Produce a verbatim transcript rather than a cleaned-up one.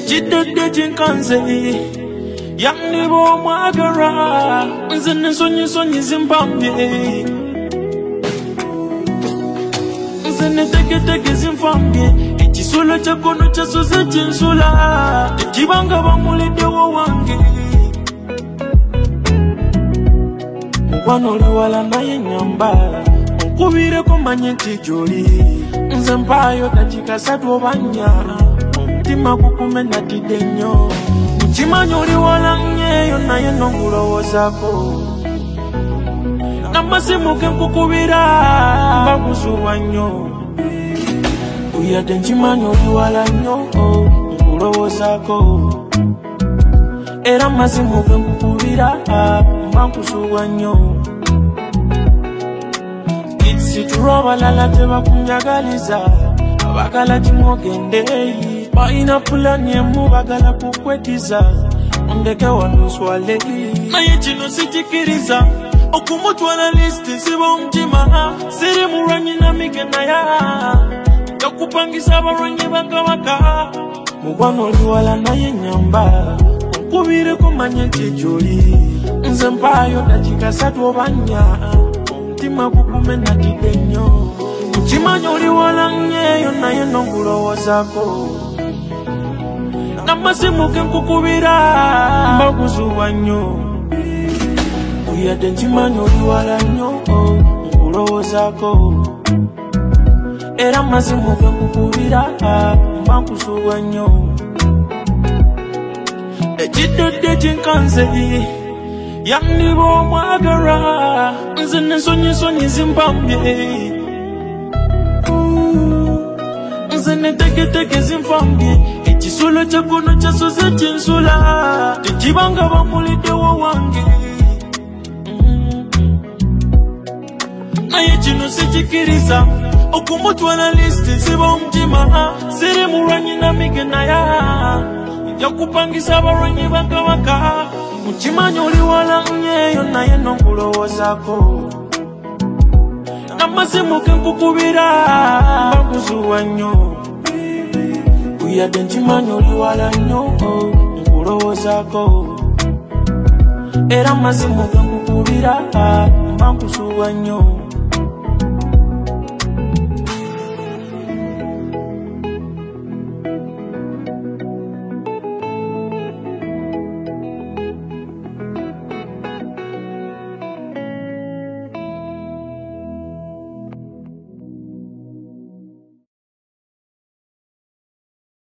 ekidde kinkanze yandiba omwagala nze n'ensonyi zimpambye nze n'entegeetege zinfambye ekisulo ky'ekkono kyasoze kinsula tekibanga bamuliddewo wange mukwano oli wala naye nyamba onkubireko manye nti gy'oli nze mpaayo dakika satu oba nnya omutima gukume natidde nnyo nkimanyi oli wala nnyeeyo naye nongulowoozaako n'amasimu ge nkukubira mbakuzuwa nnyo uyadde nkimanyi oli wala nnyo nkulowoozaako era amasimu ge nkukubira mbakuzuwa nnyo situlwa abalala tebakunyagaliza abagala kimwogendeeyi balina pulani emu bagala kukwetiza ondeke wanduswale naye kino sikikiriza okumutwala lisiti siba omutima siri mulwanyi namigenaya yakupangisa abalwanyi bakabaka mukwano oli wala naye nyamba onkubireko manye nti gy'oli nze mpaayo dakika satu oba nnya omutima gukume natidde nnyo nkimanyi oli wala nnyeeyo naye nongulowoozaako n'amasimu ge nkukubira mbakuzuwa nnyo uyadde nkimanyi oli wala nnyo nkulowoozaako era amasimu ge nkukubira mbakuzuwa nnyo ekiddodde kinkanze yandiba omwagala nze n'ensonyi zimpambye nze n'entegeetege zinfambye ekisulo ky'ekkono kyasoze kinsula tekibanga bamuliddewo wange naye kino sikikiriza okumutwala lisiti siba omutima siri mulwanyi namigenaya yakupangisa abalwanyi bakabaka mukimanyi oli wala nnyeeyo naye nongulowoozaako n'amasimu ge nkukubira mbakuzuwa nnyo uyadde nkimanyi oli wala nnyo nkulowoozaako era amasimu ge nkukubira mbakuzuwa nnyo